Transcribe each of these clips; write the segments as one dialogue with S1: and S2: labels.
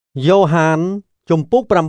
S1: យ៉ូហានជំពូក8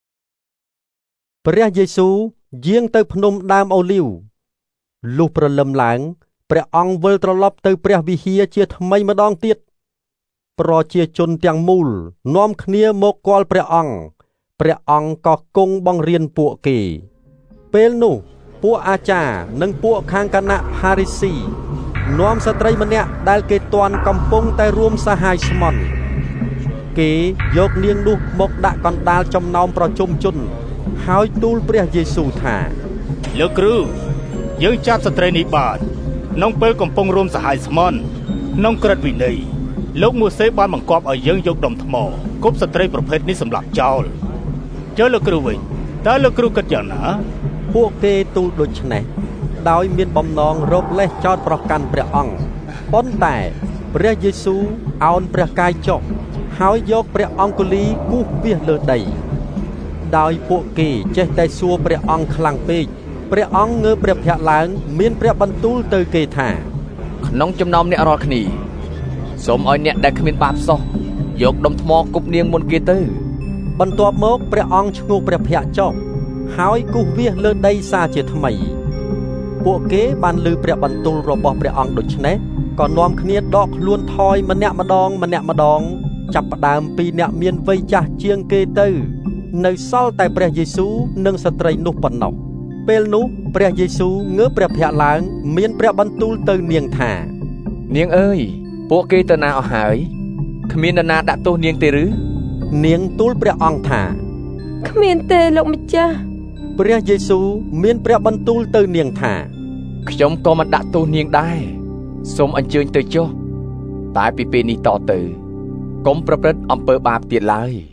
S1: ព្រះយេស៊ូវយាងទៅភ្នំដើមអូលីវលុះព្រលឹមឡើងព្រះអង្គវិលត្រឡប់ទៅព្រះវិហារជាថ្មីម្ដងទៀតប្រជាជនទាំងមូលនាំគ្នាមកគាល់ព្រះអង្គក៏គង់បង្រៀនពួកគេពេលនោះពួកអាចារ្យនិងពួកខាងគណៈផារីស៊ីនាំស្ត្រីម្នាក់ដែលគេទាន់កំពុងតែរួមសហាយស្មន់គេយកនាងនោះមកដាក់កណ្ដាលចំណោមប្រជុំជនហើយទូលព្រះយេស៊ូវថា
S2: លោកគ្រូយើងចាប់ស្ត្រីនេះបានក្នុងពេលកំពុងរួមសហាយស្មន់ក្នុងក្រឹតវិន័យលោកម៉ូសេបានបង្គាប់ឲ្យយើងយកដុំថ្មគប់ស្ត្រីប្រភេទនេះសម្រាប់ចោលចុះលោកគ្រូវិញតើលោកគ្រូគិតយ៉ាងណា
S1: ពួកគេទូលដូច្នេះដោយមានបំណងរកលេសចោទប្រកាន់ព្រះអង្គប៉ុន្តែព្រះយេស៊ូវឱនព្រះកាយចុះហើយយកព្រះអង្គុលីគូសវាសលើដីដោយពួកគេចេះតែសួរព្រះអង្គខ្លាំងពេកព្រះអង្គងើបព្រះភ័ក្ត្រឡើងមានព្រះបន្ទូលទៅគេថា
S3: ក្នុងចំណោមអ្នករាល់គ្នាសូមឲ្យអ្នកដែលគ្មានបាបសោះយកដុំថ្មគប់នាងមុនគេទៅ
S1: បន្ទាប់មកព្រះអង្គឈ្ងោកព្រះភ័ក្ត្រចុះហើយគូសវាសលើដីសាជាថ្មីពួកគេបានឮព្រះបន្ទូលរបស់ព្រះអង្គដូច្នេះក៏នាំគ្នាដកខ្លួនថយម្នាក់ម្ដងចាប់ផ្ដើមពីអ្នកមានវ័យចាស់ជាងគេទៅនៅសល់តែព្រះយេស៊ូវនិងស្ត្រីនោះប៉ុណ្ណោះពេលនោះព្រះយេស៊ូវងើបព្រះភ័ក្ត្រឡើងមានព្រះបន្ទូលទៅនាងថា
S3: នាងអើយពួកគេទៅណាអស់ហើយគ្មាននរណាដាក់ទោសនាងទេឬ
S1: នាងទូលព្រះអង្គថា
S4: គ្មានទេលោកម្ចាស់
S1: ព្រះយេស៊ូវមានព្រះបន្ទូលទៅនាងថា
S3: ខ្ញុំក៏មិនដាក់ទោសនាងដែរសូមអញ្ជើញទៅចុះតែពីពេលនេះតទៅកុំប្រព្រឹត្តអំពើបាបទៀតឡើយ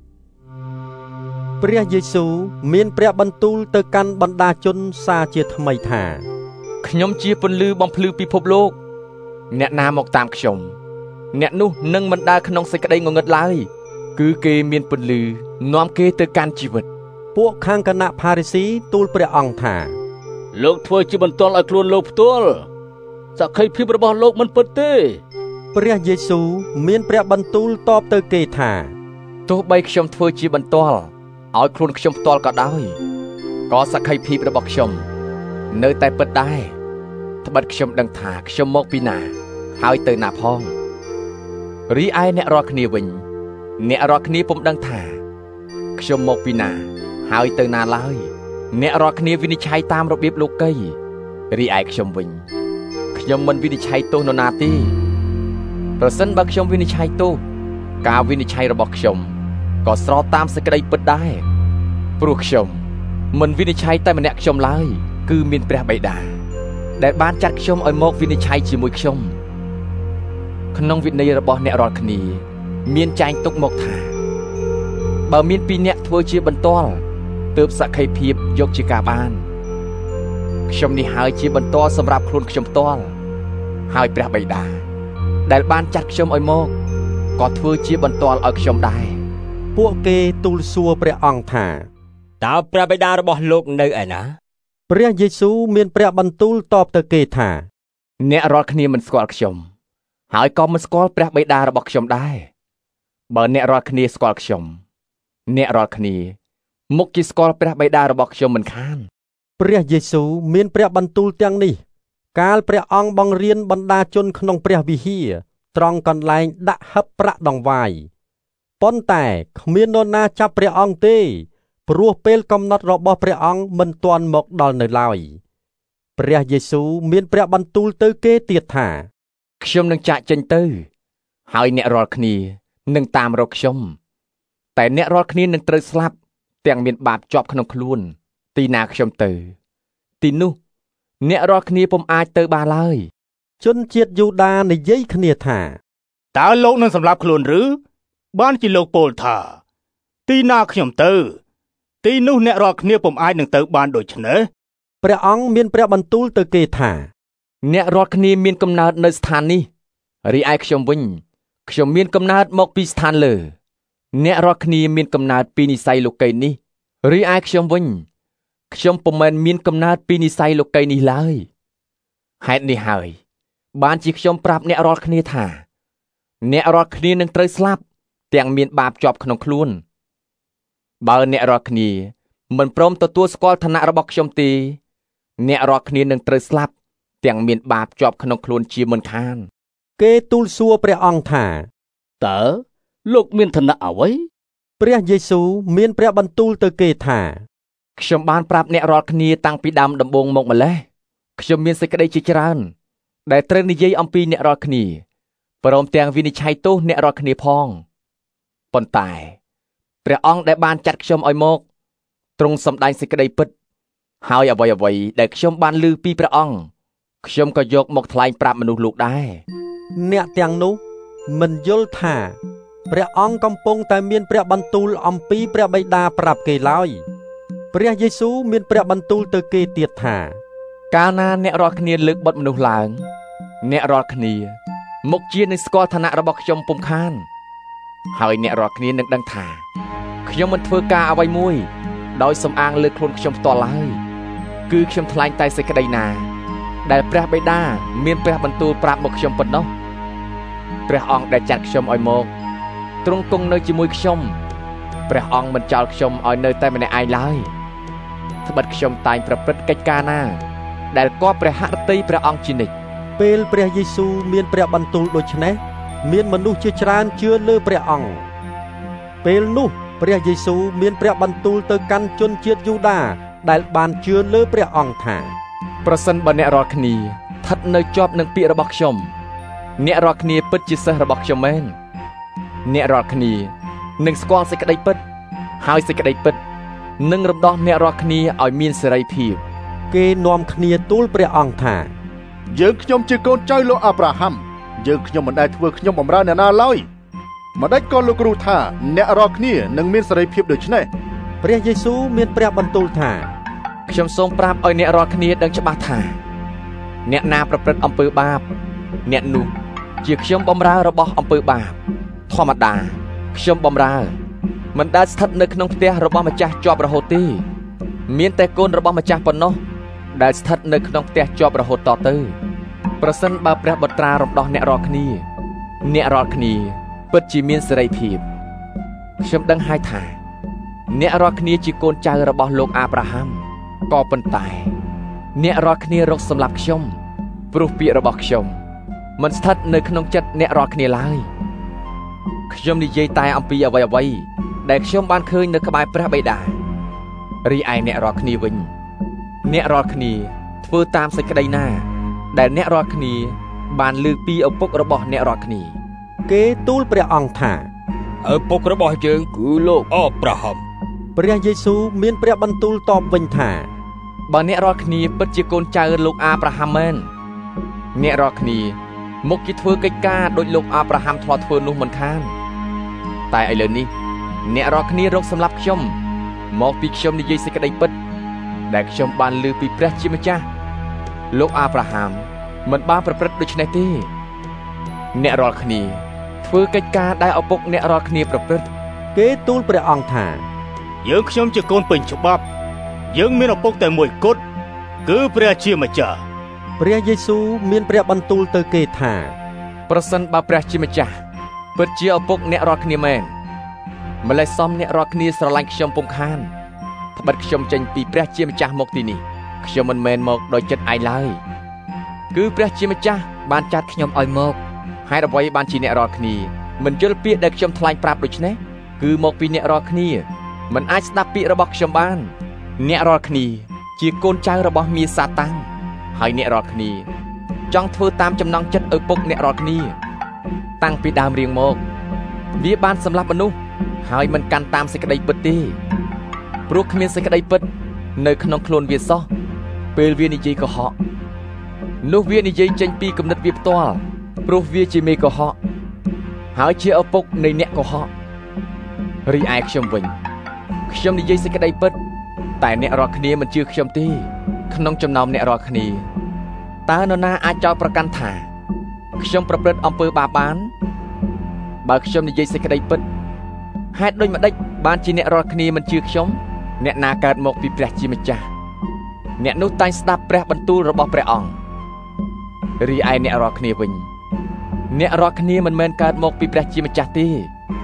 S1: ព្រះយេស៊ូវមានព្រះបន្ទូលទៅកាន់បណ្ដាជនសារជាថ្មីថា
S3: ខ្ញុំជាពន្លឺបំភ្លឺពិភពលោកអ្នកណាមកតាមខ្ញុំអ្នកនោះនឹងមិនដើរក្នុងសេចក្តីងងឹតឡើយគឺគេមានពន្លឺនាំគេទៅកាន់ជីវិត
S1: ពួកខាងគណៈផារីស៊ីទូលព្រះអង្គថា
S2: លោកធ្វើជាបន្ទាល់ឲ្យខ្លួនលោកផ្ទាល់សក្ខីភាពរបស់លោកមិនពិតទេ
S1: ព្រះយេស៊ូវមានព្រះបន្ទូលតបទៅគេថា
S3: ទោះបីខ្ញុំធ្វើជាបន្ទាល់ឲ្យខ្លួនខ្ញុំផ្ទាល់ក៏ដោយក៏សក្ខីភាពរបស់ខ្ញុំនៅតែពិតដែរត្បិតខ្ញុំដឹងថាខ្ញុំមកពីណាហើយទៅណាផងរីឯអ្នករាល់គ្នាវិញអ្នករាល់គ្នាពុំដឹងថាខ្ញុំមកពីណាហើយទៅណាឡើយអ្នករាល់គ្នាវិនិច្ឆ័យតាមរបៀបលោកីរីឯខ្ញុំវិញខ្ញុំមិនវិនិច្ឆ័យទោសនរណាទេប្រសិនបើខ្ញុំវិនិច្ឆ័យទោសការវិនិច្ឆ័យរបស់ខ្ញុំក៏ស្របតាមសេចក្តីពិតដែរព្រោះខ្ញុំមិនវិនិច្ឆ័យតែម្នាក់ខ្ញុំឡើយគឺមានព្រះបិតាដែលបានចាត់ខ្ញុំឲ្យមកវិនិច្ឆ័យជាមួយខ្ញុំក្នុងវិន័យរបស់អ្នករាល់គ្នាមានចែងទុកមកថាបើមានពីរអ្នកធ្វើជាបន្ទាល់ទើបសក្ខីភាពយកជាការបានខ្ញុំនេះហើយជាបន្ទាល់សម្រាប់ខ្លួនខ្ញុំផ្ទាល់ហើយព្រះបិតាដែលបានចាត់ខ្ញុំឲ្យមកក៏ធ្វើជាបន្ទាល់ឲ្យខ្ញុំដែរ
S1: ពួកគេទូលសួរព្រះអង្គថា
S2: តើព្រះបិតារបស់លោកនៅឯណា
S1: ព្រះយេស៊ូវមានព្រះបន្ទូលតបទៅគេថា
S3: អ្នករាល់គ្នាមិនស្គាល់ខ្ញុំហើយក៏មិនស្គាល់ព្រះបិតារបស់ខ្ញុំដែរបើអ្នករាល់គ្នាស្គាល់ខ្ញុំអ្នករាល់គ្នាមុខជាស្គាល់ព្រះបិតារបស់ខ្ញុំមិនខាន
S1: ព្រះយេស៊ូវមានព្រះបន្ទូលទាំងនេះកាលព្រះអង្គបង្រៀនបណ្ដាជនក្នុងព្រះវិហារត្រង់កន្លែងដាក់ហឹបប្រាក់ដង្វាយប៉ុន្តែគ្មាននរណាចាប់ព្រះអង្គទេព្រោះពេលកំណត់របស់ព្រះអង្គមិនទាន់មកដល់នៅឡើយព្រះយេស៊ូវមានព្រះបន្ទូលទៅគេទៀតថា
S3: ខ្ញុំនឹងចាកចេញទៅហើយអ្នករាល់គ្នានឹងតាមរកខ្ញុំតែអ្នករាល់គ្នានឹងត្រូវស្លាប់ទាំងមានបាបជាប់ក្នុងខ្លួនទីណាខ្ញុំទៅទីនោះអ្នករាល់គ្នាពុំអាចទៅបានឡើយ
S1: ជនជាតិយូដានិយាយគ្នាថា
S2: តើលោកនឹងសម្លាប់ខ្លួនឬបានជាលោកពោលថាទីណាខ្ញុំទៅទីនោះអ្នករាល់គ្នាពុំអាចនឹងទៅបានដូច្នេះ
S1: ព្រះអង្គមានព្រះបន្ទូលទៅគេថា
S3: អ្នករាល់គ្នាមានកំណើតនៅស្ថាននេះរីឯខ្ញុំវិញខ្ញុំមានកំណើតមកពីស្ថានលើអ្នករាល់គ្នាមានកំណើតពីនិស្ស័យលោកីនេះរីឯខ្ញុំវិញខ្ញុំពុំមែនមានកំណើតពីនិស្ស័យលោកីនេះឡើយហេតុនេះហើយបានជាខ្ញុំប្រាប់អ្នករាល់គ្នាថាអ្នករាល់គ្នានឹងត្រូវស្លាប់ទាំងមានបាបជាប់ក្នុងខ្លួនបើអ្នករាល់គ្នាមិនព្រមទទួលស្គាល់ឋានៈរបស់ខ្ញុំទេអ្នករាល់គ្នានឹងត្រូវស្លាប់ទាំងមានបាបជាប់ក្នុងខ្លួនជាមិនខាន
S1: គេទូលសួរព្រះអង្គថា
S5: តើលោកមានឋានៈអ្វី
S1: ព្រះយេស៊ូវមានព្រះបន្ទូលទៅគេថា
S3: ខ្ញុំបានប្រាប់អ្នករាល់គ្នាតាំងពីដើមដំបូងមកម្ល៉េះខ្ញុំមានសេចក្តីជាច្រើនដែលត្រូវនិយាយអំពីអ្នករាល់គ្នាព្រមទាំងវិនិច្ឆ័យទោសអ្នករាល់គ្នាផងប៉ុន្តែព្រះអង្គដែលបានចាត់ខ្ញុំឲ្យមកទ្រង់សម្ដែងសេចក្តីពិតហើយអ្វីៗដែលខ្ញុំបានឮពីព្រះអង្គខ្ញុំក៏យកមកថ្លែងប្រាប់មនុស្សលោកដែរ
S1: អ្នកទាំងនោះមិនយល់ថាព្រះអង្គកំពុងតែមានព្រះបន្ទូលអំពីព្រះបិតាប្រាប់គេឡើយព្រះយេស៊ូវមានព្រះបន្ទូលទៅគេទៀតថា
S3: កាលណាអ្នករាល់គ្នាលើកបុត្រមនុស្សឡើងអ្នករាល់គ្នាមុខជានឹងស្គាល់ឋានៈរបស់ខ្ញុំពុំខានហើយអ្នករាល់គ្នានឹងដឹងថាខ្ញុំមិនធ្វើការអ្វីមួយដោយសំអាងលើខ្លួនខ្ញុំផ្ទាល់ឡើយគឺខ្ញុំថ្លែងតែសេចក្តីណាដែលព្រះបិតាមានព្រះបន្ទូលប្រាប់មកខ្ញុំប៉ុណ្ណោះព្រះអង្គដែលចាត់ខ្ញុំឲ្យមកទ្រង់គង់នៅជាមួយខ្ញុំព្រះអង្គមិនចោលខ្ញុំឲ្យនៅតែម្នាក់ឯងឡើយត្បិតខ្ញុំតែងប្រព្រឹត្តកិច្ចការណាដែលគប់ព្រះហឫទ័យព្រះអង្គជានិច្ច
S1: ពេលព្រះយេស៊ូវមានព្រះបន្ទូលដូច្នេះមានមនុស្សជាច្រើនជឿលើព្រះអង្គពេលនោះព្រះយេស៊ូវមានព្រះបន្ទូលទៅកាន់ជនជាតិយូដាដែលបានជឿលើព្រះអង្គថា
S3: ប្រសិនបើអ្នករាល់គ្នាស្ថិតនៅជាប់នឹងពាក្យរបស់ខ្ញុំអ្នករាល់គ្នាពិតជាសិស្សរបស់ខ្ញុំមែនអ្នករាល់គ្នានឹងស្គាល់សេចក្តីពិតហើយសេចក្តីពិតនឹងរំដោះអ្នករាល់គ្នាឲ្យមានសេរីភាព
S1: គេនាំគ្នាទូលព្រះអង្គថា
S2: យើងខ្ញុំជាកូនចៅលោកអាប់រ៉ាហាំយើងខ្ញុំមិនដែលធ្វើខ្ញុំបម្រើអ្នកណាឡើយម្ដេចក៏លោកគ្រូថាអ្នករាល់គ្នានឹងមានសេរីភាពដូចនេះ
S1: ព្រះយេស៊ូវមានព្រះបន្ទូលថា
S3: ខ្ញុំសូមប្រាប់ឲ្យអ្នករាល់គ្នាដឹងច្បាស់ថាអ្នកណាប្រព្រឹត្តអំពើបាបអ្នកនោះជាខ្ញុំបម្រើរបស់អំពើបាបធម្មតាខ្ញុំបម្រើមិនដែលស្ថិតនៅក្នុងផ្ទះរបស់ម្ចាស់ជាប់រហូតទេមានតែកូនរបស់ម្ចាស់ប៉ុណ្ណោះដែលស្ថិតនៅក្នុងផ្ទះជាប់រហូតតទៅប្រសិនបើព្រះបុត្រារំដោះអ្នករាល់គ្នាអ្នករាល់គ្នាពិតជាមានសេរីភាពខ្ញុំដឹងហើយថាអ្នករាល់គ្នាជាកូនចៅរបស់លោកអាប់រ៉ាហាំក៏ប៉ុន្តែអ្នករាល់គ្នារកសម្លាប់ខ្ញុំព្រោះពាក្យរបស់ខ្ញុំមិនស្ថិតនៅក្នុងចិត្តអ្នករាល់គ្នាឡើយខ្ញុំនិយាយតែអំពីអ្វីៗដែលខ្ញុំបានឃើញនៅក្បែរព្រះបិតារីឯអ្នករាល់គ្នាវិញអ្នករាល់គ្នាធ្វើតាមសេចក្តីណាដែលអ្នករាល់គ្នាបានឮពីឪពុករបស់អ្នករាល់គ្នា
S1: គេទូលព្រះអង្គថា
S5: ឪពុករបស់យើងគឺលោកអាប់រ៉ាហាំ
S1: ព្រះយេស៊ូវមានព្រះបន្ទូលតបវិញថា
S3: បើអ្នករាល់គ្នាពិតជាកូនចៅលោកអាប់រ៉ាហាំមែនអ្នករាល់គ្នាមុខជាធ្វើកិច្ចការដោយលោកអាប់រ៉ាហាំធ្លាប់ធ្វើនោះមិនខានតែឥឡូវនេះអ្នករាល់គ្នារកសម្លាប់ខ្ញុំមកពីខ្ញុំនិយាយសេចក្តីពិតដែលខ្ញុំបានឮពីព្រះជាម្ចាស់លោកអាប់រ៉ាហាំមិនបានប្រព្រឹត្តដូច្នេះទេអ្នករាល់គ្នាធ្វើកិច្ចការដែលឪពុកអ្នករាល់គ្នាប្រព្រឹត្ត
S1: គេទូលព្រះអង្គថា
S2: យើងខ្ញុំជាកូនពេញច្បាប់យើងមានឪពុកតែមួយគត់គឺព្រះជាម្ចាស់
S1: ព្រះយេស៊ូវមានព្រះបន្ទូលទៅគេថា
S3: ប្រសិនបើព្រះជាម្ចាស់ពិតជាឪពុកអ្នករាល់គ្នាមែនម្លេះសមអ្នករាល់គ្នាស្រឡាញ់ខ្ញុំពុំខានត្បិតខ្ញុំចេញពីព្រះជាម្ចាស់មកទីនេះខ្ញុំមិនមែនមកដោយចិត្តឯងឡើយគឺព្រះជាម្ចាស់បានចាត់ខ្ញុំឲ្យមកហើយអ្វីបានជាអ្នករាល់គ្នាមិនយល់ពាក្យដែលខ្ញុំថ្លែងប្រាប់ដូច្នេះគឺមកពីអ្នករាល់គ្នាមិនអាចស្ដាប់ពាក្យរបស់ខ្ញុំបានអ្នករាល់គ្នាជាកូនចៅរបស់មាសាតាំងហើយអ្នករាល់គ្នាចង់ធ្វើតាមចំណង់ចិត្តឪពុកអ្នករាល់គ្នាតាំងពីដើមរៀងមកវាបានសម្លាប់មនុស្សហើយមិនកាន់តាមសេចក្តីពិតទេព្រោះគ្មានសេចក្តីពិតនៅក្នុងខ្លួនវាសោះពេលវានិយាយកុហកនោះវានិយាយចេញពីគំនិតវាផ្ទាល់ព្រោះវាជាមេកុហកហើយជាឪពុកនៃអ្នកកុហករីឯខ្ញុំវិញខ្ញុំនិយាយសេចក្តីពិតតែអ្នករាល់គ្នាមិនជឿខ្ញុំទេក្នុងចំណោមអ្នករាល់គ្នាតើនរណាអាចចោទប្រកាន់ថាខ្ញុំប្រព្រឹត្តអំពើបាបបានបើខ្ញុំនិយាយសេចក្តីពិតហេតុដូចម្ដេចបានជាអ្នករាល់គ្នាមិនជឿខ្ញុំអ្នកណាកើតមកពីព្រះជាម្ចាស់អ្នកនោះតែងស្ដាប់ព្រះបន្ទូលរបស់ព្រះអង្គរីឯអ្នករាល់គ្នាវិញអ្នករាល់គ្នាមិនមែនកើតមកពីព្រះជាម្ចាស់ទេ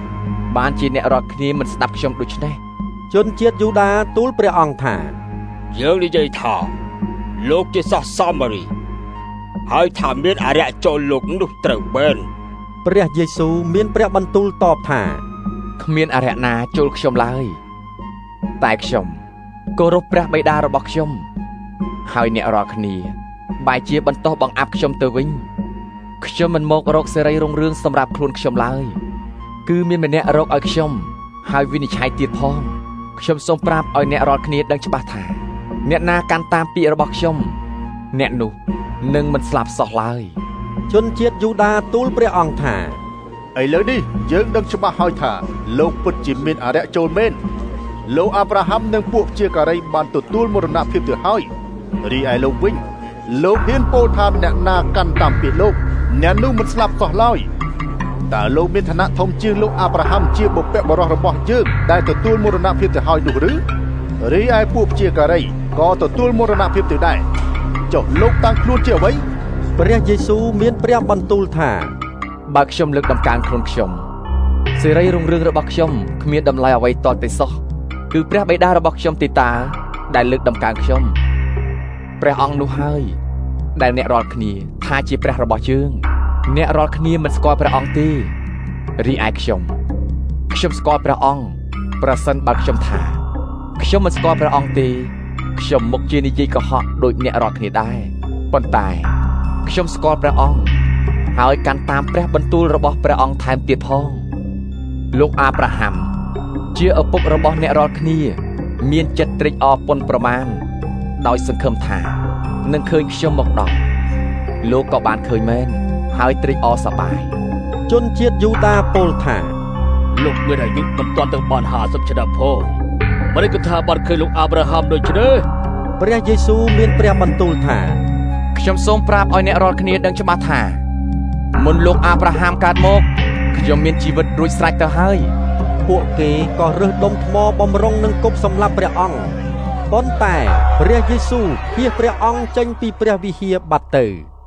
S3: បានជាអ្នករាល់គ្នាមិនស្ដាប់ខ្ញុំដូច្នេះ
S1: ជនជាតិយូដាទូលព្រះអង្គថា
S5: យើងនិយាយថាលោកជាសោះសាមារីហើយថាមានអរិយចូលលោកនោះត្រូវមែន
S1: ព្រះយេស៊ូវមានព្រះបន្ទូលតបថា
S3: គ្មានអរិយណាចូលខ្ញុំឡើយតែខ្ញុំគោរពព្រះបិតារបស់ខ្ញុំហើយអ្នករាល់គ្នាបែរជាបន្តបង្អាប់ខ្ញុំទៅវិញខ្ញុំមិនមករកសេរីរុងរឿងសម្រាប់ខ្លួនខ្ញុំឡើយគឺមានម្នាក់រកឲ្យខ្ញុំហើយវិនិច្ឆ័យទៀតផងខ្ញុំសូមប្រាប់ឲ្យអ្នករាល់គ្នាដឹងច្បាស់ថាអ្នកណាកាន់តាមពាក្យរបស់ខ្ញុំអ្នកនោះនឹងមិនស្លាប់សោះឡើយ
S1: ជនជាតិយូដាទូលព្រះអង្គថា
S2: ឥឡូវនេះយើងដឹងច្បាស់ហើយថាលោកពិតជាមានអរិយចូលមែនលោកអាប់រ៉ាហាំនិងពួកជាការីបានទទួលមរណភាពទៅហើយរីឯលោកវិញលោកហ៊ានពោលថាអ្នកណាកាន់តាមពាក្យលោកអ្នកនោះមិនស្លាប់សោះឡើយតើលោកមានឋានៈធំជាងលោកអាប់រ៉ាហាំជាបុព្វបុរសរបស់យើងដែលទទួលមរណភាពទៅហើយនោះឬរីឯពួកជាការីក៏ទទួលមរណភាពទៅដែរចុះលោកតាំងខ្លួនជាអ្វី
S1: ព្រះយេស៊ូវមានព្រះបន្ទូលថា
S3: បើខ្ញុំលើកដំកើងខ្លួនខ្ញុំសេរីរុងរឿងរបស់ខ្ញុំគ្មានតម្លៃអ្វីតទៅសោះគឺព្រះបិតារបស់ខ្ញុំទេតាដែលលើកដំកើងខ្ញុំព្រះអង្គនោះហើយដែលអ្នករាល់គ្នាថាជាព្រះរបស់យើងអ្នករាល់គ្នាមិនស្គាល់ព្រះអង្គទេរីឯខ្ញុំស្គាល់ព្រះអង្គប្រសិនបើខ្ញុំថាខ្ញុំមិនស្គាល់ព្រះអង្គទេខ្ញុំមុខជានិយាយកុហកដូចអ្នករាល់គ្នាដែរប៉ុន្តែខ្ញុំស្គាល់ព្រះអង្គហើយកាន់តាមព្រះបន្ទូលរបស់ព្រះអង្គថែមទៀតផងលោកអាប់រ៉ាហាំជាឪពុករបស់អ្នករាល់គ្នាមានចិត្តត្រេកអរប៉ុនប្រមាណដោយសង្ឃឹមថានឹងឃើញខ្ញុំមកដល់លោកក៏បានឃើញមែនហើយត្រេកអរសប្បាយ
S1: ជនជាតិយូដាពោលថា
S5: លោកមានអាយុមិនទាន់ទៅបាន50ឆ្នាំផងមិនគិតថាបានឃើញលោកអាប់រ៉ាហាំដូចនេះ
S1: ព្រះយេស៊ូវមានព្រះបន្ទូលថា
S3: ខ្ញុំសូមប្រាប់ឲ្យអ្នករាល់គ្នាដឹងច្បាស់ថាមុនលោកអាប់រ៉ាហាំកើតមកខ្ញុំមានជីវិតរួចស្រេចទៅហើយ
S1: ពួកគេក៏រើសដុំថ្មបំរុងនឹងគប់សម្លាប់ព្រះអង្គប៉ុន្តែព្រះយេស៊ូវភៀសព្រះអង្គចេញពីព្រះវិហារបាត់ទៅ